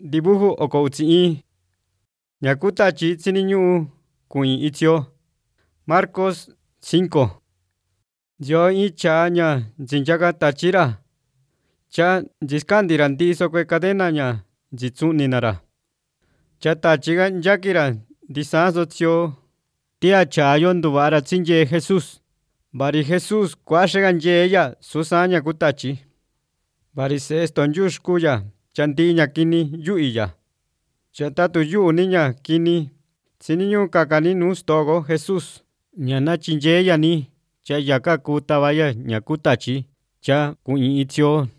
dibujo oko uchi ñakutachi tsiniñu kuin itio. Marcos 5. Yo icha ña nchinyaka tachira. Cha nchiskandira ndiso kue cadena ña nchitsuninara. Cha tachiga nyakira ndisaso tsio tia chayo nduvara tsinye Jesús. Bari Jesús kuaxega nyeya susaña kutachi. Bari sesto nyushkuya chandiña kini yu'iya. Cha tatu yu niña kini tsiniñu kakani nu stogo Jesús. Ñana chinyeya ni cha yaka kutabaya ña kutachi cha kuin itio